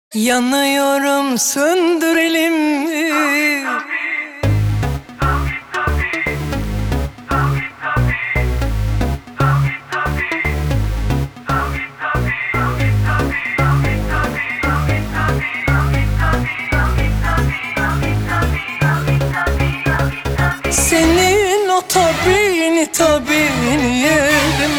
Yanıyorum, söndürelim mi? Senin o tabini yerim.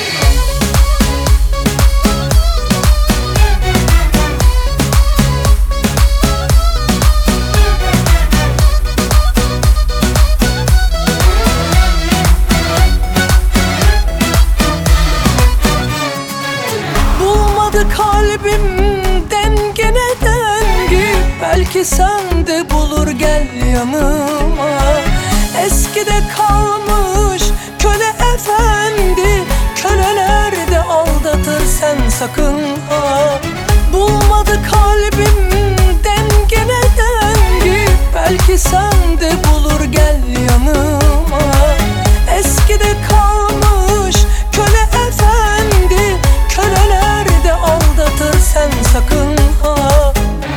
Kalbimden gene dengi, belki sen de bulur, gel yanıma. Eskide kalmış köle efendi, köleler de aldatır, sen sakın ha. Bulmadı kalbimden gene dengi, belki sen de bulur, gel yanıma. Eskide kalmış köle efendi, köleler de aldatır, sen sakın ha.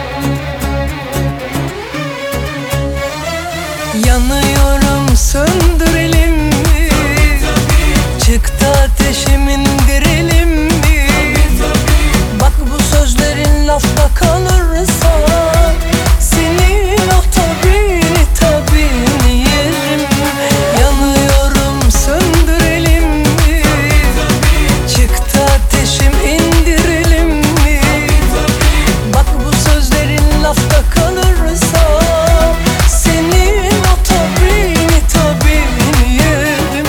Yanıyorum, söndürelim mi? Çıktı ateşim, indirelim mi? Bak bu sözlerin lafta kalırsa, senin o tabini yerim. Yanıyorum, söndürelim mi? Çıktı ateşim, indirelim mi? Bak bu sözlerin lafta kalırsa, senin o tabini yerim.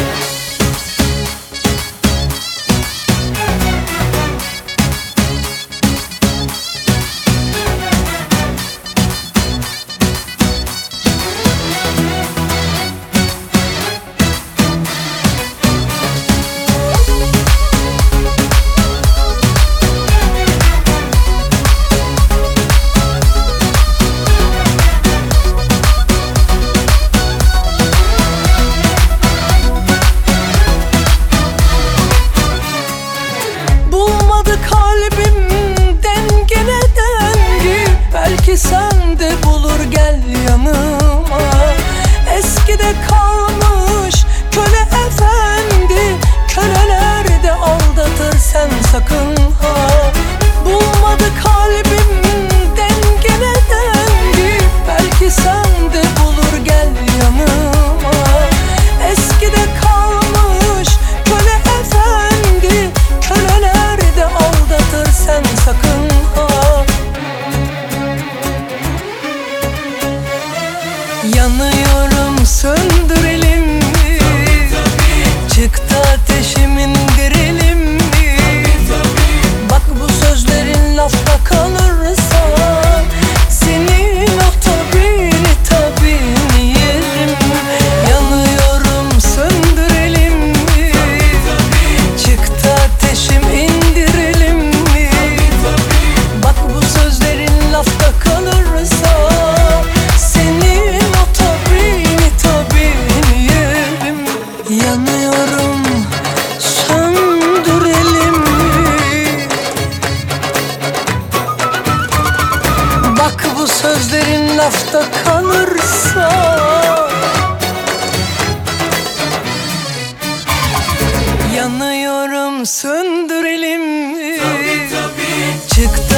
Kalbimden gene dengi, belki sen de bulur, gel yanıma. Eskide kalmış köle efendi, köleler de aldatır, sen sakın ha. Bulmadı kalbimden gene dengi, belki sen de bulur, gel yanıma. Eskide kalmış köle efendi, köleler de aldatır, sen sakın ha. Yanıyorum, söndürelim mi? Çıktı ateşim, indirelim mi? Bak bu sözlerin lafta kalırsa, senin o tabini yerim. Yanıyorum, söndürelim mi? Çıktı ateşim, indirelim mi? Bak bu sözlerin lafta kalırsa, senin o tabini yerim. Yanıyorum, söndürelim mi? Bak bu sözlerin lafta kalırsa, yanıyorum, söndürelim mi? Çıktı